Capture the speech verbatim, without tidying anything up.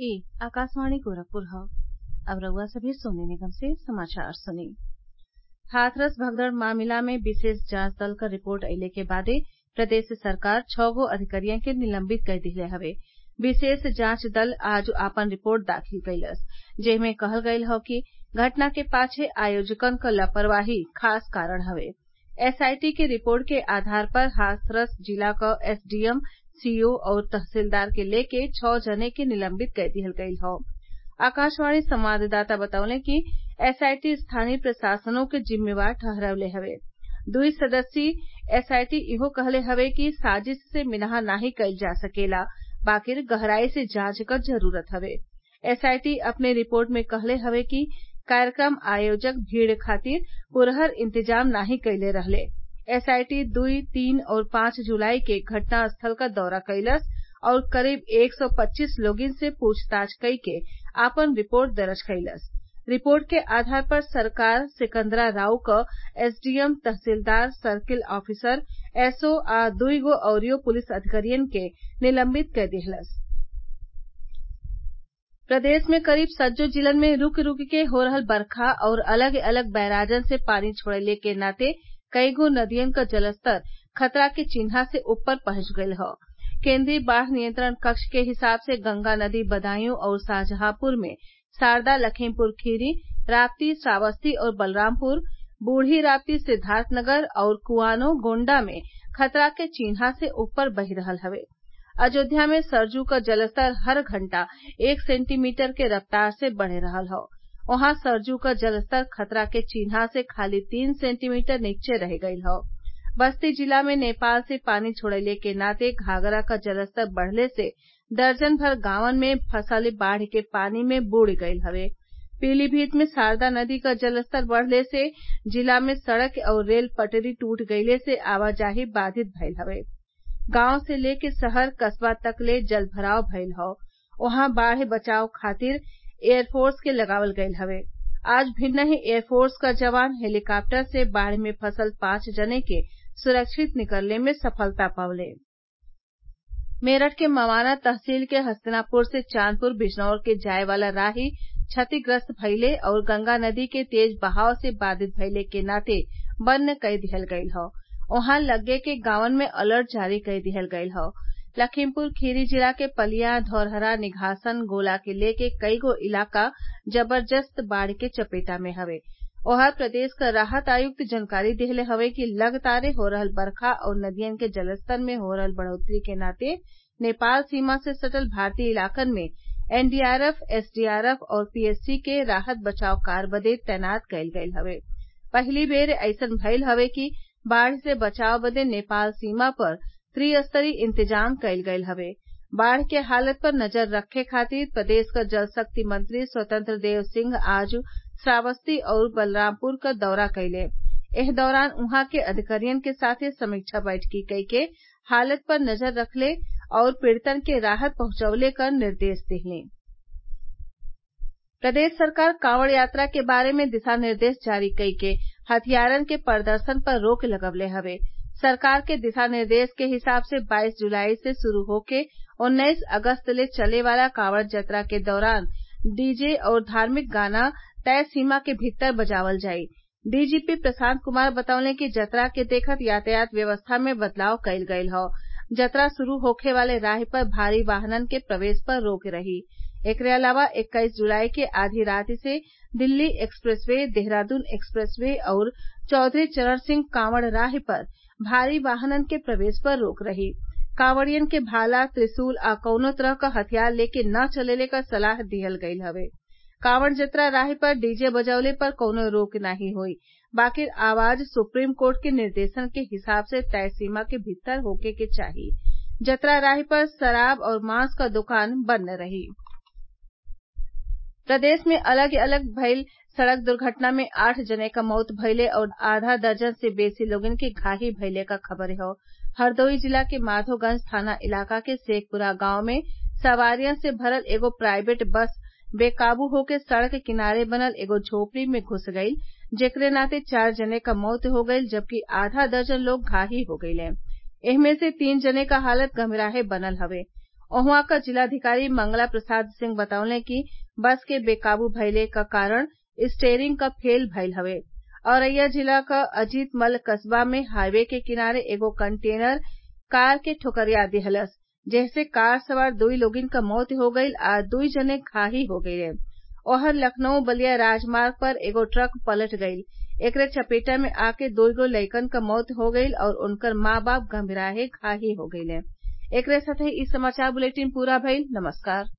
ई आकाशवाणी गोरखपुर ह अब रउआ सभे सोने निगम से समाचार सुनी। हाथरस भगदड़ मामला में विशेष जांच दल क रिपोर्ट अइले के बादे प्रदेश सरकार छह गो अधिकारियन के निलंबित कर दिहले हवे। विशेष जांच दल आज आपन रिपोर्ट दाखिल कइलस जेमे कहल गयल हौ कि घटना के पाछे आयोजकन क लापरवाही खास कारण हवे। एसआईटी की रिपोर्ट के आधार पर हाथरस जिला क एसडीएम सीओ और तहसीलदार के लेके छह जने के निलंबित कर दिहल गयल हौ। आकाशवाणी संवाददाता बतौले कि एसआईटी स्थानीय प्रशासनों के जिम्मेवार ठहरवले हवे। दुई सदस्यीय एसआईटी इहो कहले हवे कि साजिश से मिनहा नाहीं कइल जा सकेला बाकिर गहराई से जांच क जरूरत हवे। एसआईटी अपने रिपोर्ट में कहले हवे कि कार्यक्रम आयोजक भीड़ खातिर पुरहर इंतजाम नाही कइले रहले। एसआईटी दुई तीन और पांच जुलाई के घटना स्थल क दौरा कइलस और करीब एक सौ पच्चीस लोगिन से पूछताछ कई के आपन रिपोर्ट दर्ज कइलस। रिपोर्ट के आधार पर सरकार सिकंदरा राउ क एसडीएम तहसीलदार सर्किल ऑफिसर एसओ आ दुईगो अउरियो पुलिस अधिकारियन के निलंबित कर दिहलस। प्रदेश में करीब सज्जो जिलन में रूक रूक के हो रहल बरखा और अलग अलग बैराजन से पानी छोड़ले के नाते कईगो नदियन क जलस्तर खतरा के चिन्हा से ऊपर पहुंच गयल हौ। केंद्रीय बाढ़ नियंत्रण कक्ष के हिसाब से गंगा नदी बदायूं और शाहजहांपुर में शारदा लखीमपुर खीरी राप्ती श्रावस्ती और बलरामपुर बूढ़ी राप्ती सिद्धार्थनगर और कुआनो गोण्डा में खतरा के चिन्हा से ऊपर बही रहल हवे। अयोध्या में सरयू क जलस्तर हर घंटा एक सेंटीमीटर के रफ्तार से बढ़े रहल हौ। वहां सरयू क जलस्तर खतरा के चिन्हा से खाली तीन सेंटीमीटर नीचे रह गयल हौ। बस्ती जिला में नेपाल से पानी छोड़ले के नाते घाघरा क जलस्तर बढ़ले से दर्जन भर गांवन में फसल बाढ़ के पानी में बुड़ गयल हवे। पीलीभीत में शारदा नदी क जलस्तर बढ़ले से जिला में सड़क और रेल पटरी टूट गइले से आवाजाही बाधित भयल हवे। गांव से लेके शहर कस्बा तक ले जल भराव भयल हौ। वहां बाढ़ बचाव खातिर एयरफोर्स के लगावल गयल हवे। आज भिन्नही एयरफोर्स क जवान हेलीकॉप्टर से बाढ़ में फंसल पांच जने के सुरक्षित निकलले में सफलता पवले। मेरठ के मवाना तहसील के हस्तिनापुर से चांदपुर बिजनौर के जाए वाला राही क्षतिग्रस्त भइले और गंगा नदी के तेज बहाव से बाधित भइले के नाते बंद कई दिहल गयल हौ। वहां लग्गे के गांवन में अलर्ट जारी कर दिहल गयल हौ। लखीमपुर खीरी जिला के पलिया धौरहरा निघासन गोला के लेके कईगो इलाका जबरदस्त बाढ़ के चपेटा में हवे। ओहर प्रदेश क राहत आयुक्त जानकारी देहले हवे कि लगातार हो रहल बरखा और नदियन के जलस्तर में हो रहल बढ़ोत्तरी के नाते नेपाल सीमा से सटल भारतीय इलाकन में एनडीआरएफ एसडीआरएफ और पीएससी के राहत बचाव कार्य बदे तैनात कइल गयल हवे। पहिली बेर अइसन भइल हवे कि बाढ़ से बचाव बदे नेपाल सीमा पर त्रिस्तरीय इंतजाम कइल गयल हवे। बाढ़ के हालत पर नजर रखे खातिर प्रदेश क जल शक्ति मंत्री स्वतंत्र देव सिंह आज श्रावस्ती और बलरामपुर क दौरा कइले। एह दौरान उहाँ के अधिकारियन के साथे समीक्षा बैठकी कइके हालत पर नजर रखले और पीड़ितन के राहत पहुंचवले क निर्देश दिहले। प्रदेश सरकार कांवड़ यात्रा के बारे में दिशा निर्देश जारी कइके हथियारन के प्रदर्शन पर रोक लगवले हवे। सरकार के दिशा निर्देश के हिसाब से बाईस जुलाई से शुरू होके उन्नीस अगस्त ले चले वाला कांवड़ जतरा के दौरान डीजे और धार्मिक गाना तय सीमा के भीतर बजावल जाई। डीजीपी प्रशांत कुमार बतौले कि जतरा के देखत यातायात व्यवस्था में बदलाव कइल गयल हौ। जतरा शुरू होखे वाले राह पर भारी वाहनन के प्रवेश पर रोक रही। एकरे अलावा इक्कीस जुलाई के आधी रात से Delhi expressway Dehradun expressway और चौधरी चरण सिंह कांवड़ राह पर भारी वाहनन के प्रवेश पर रोक रही। कांवड़ियन के भाला त्रिशूल आ कौनो तरह क हथियार लेके न चलेले क सलाह दिहल गयल हवे। कांवड़ जतरा राह पर डीजे बजवले पर कौनो रोक नाही होई बाकिर आवाज सुप्रीम कोर्ट के निर्देशन के हिसाब से तय सीमा के भीतर होखे के चाही। जतरा राह पर शराब और मांस क दुकान बंद रही। प्रदेश में अलग अलग भइल सड़क दुर्घटना में आठ जने क मौत भइले और आधा दर्जन से बेसी लोगन के घायल भइले क खबर हौ। हरदोई जिला के माधोगंज थाना इलाका के शेखपुरा गांव में सवारियन से भरल एगो प्राइवेट बस बेकाबू होके सड़क किनारे बनल एगो झोपड़ी में घुस गईल जेकरे नाते चार जने क मौत हो गईल जबकि आधा दर्जन लोग घायल हो गईले। एहमे से तीन जने क हालत गंभीराहे बनल हवे। उहवा क जिलाधिकारी मंगला प्रसाद सिंह बतौले कि बस के बेकाबू भइले क कारण स्टेयरिंग क फेल भइल हवे। औरैया जिला क अजीतमल कस्बा में हाईवे के किनारे एगो कंटेनर कार के ठोकरिया देहलस, जेसे कार सवार दुई लोगिन क मौत हो गईल आ दुई जने घायल हो गईले। ओहर लखनऊ बलिया राजमार्ग पर एगो ट्रक पलट गईल। एकरे चपेटा में आके दुगो लइकन क मौत हो गईल और उनकर माँ बाप गंभीराहे घायल हो गईले। एकरे साथे इ समाचार बुलेटिन पूरा भइल। नमस्कार।